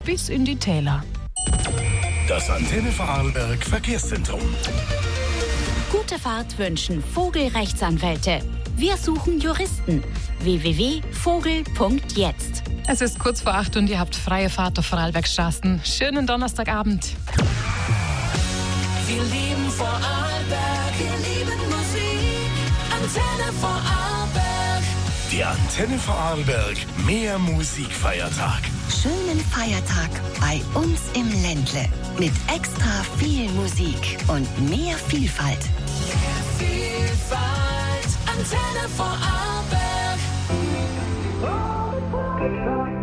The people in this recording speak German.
bis in die Täler. Das Antenne Vorarlberg Verkehrszentrum. Gute Fahrt wünschen Vogel-Rechtsanwälte. Wir suchen Juristen. www.vogel.jetzt. Es ist kurz vor 8 und ihr habt freie Fahrt auf Vorarlbergstraßen. Schönen Donnerstagabend. Wir lieben Vorarlberg, wir lieben Musik. Antenne Vorarlberg. Der Antenne Vorarlberg Mehr Musikfeiertag. Schönen Feiertag bei uns im Ländle. Mit extra viel Musik und mehr Vielfalt. Mehr Vielfalt. Antenne Vorarlberg.